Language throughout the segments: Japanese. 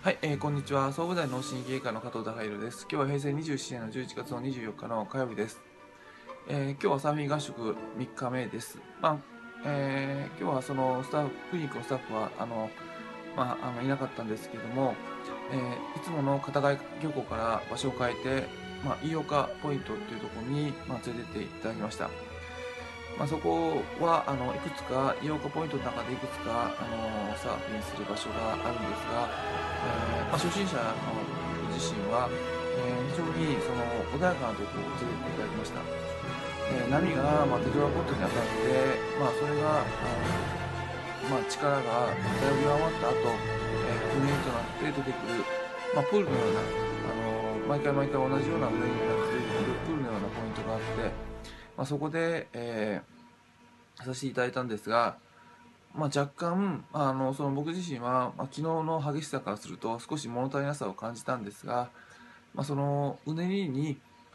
はい、こんにちは。総武大脳神経外科の加藤孝弘です。今日は平成27年の11月の24日の火曜日です。今日はサーフィン合宿3日目です。今日はそのクリニックのスタッフはいなかったんですけれども、いつもの片貝漁港から場所を変えて、飯岡ポイントっていうところに、連れてっていただきました。そこはいくつか飯岡ポイントの中でいくつかサーフィンする場所があるんですが、初心者の僕自身は、非常に穏やかなところを連れてっていただきました。波が、テトラポットに当たって、それが力がだいぶ弱まった後、うねりとなって出てくる、プールのような毎回毎回同じようなうねりになって出てくるプールのようなポイントがあって、そこで、させていただいたんですが、若干その僕自身は、昨日の激しさからすると少し物足りなさを感じたんですが、そのうねりに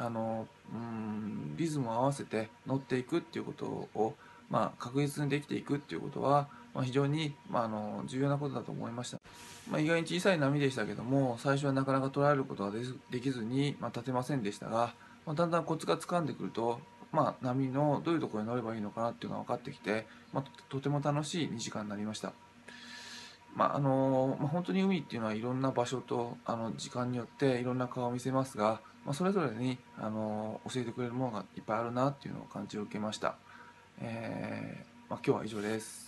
リズムを合わせて乗っていくっていうことを、確実にできていくっていうことは、非常に、重要なことだと思いました。意外に小さい波でしたけども、最初はなかなか捉えることができずに、立てませんでしたが、だんだんコツがつかんでくると、波のどういうところに乗ればいいのかなっていうのが分かってきて、とても楽しい2時間になりました。本当に海っていうのはいろんな場所と時間によっていろんな顔を見せますが、それぞれに教えてくれるものがいっぱいあるなっていうのを感じを受けました。今日は以上です。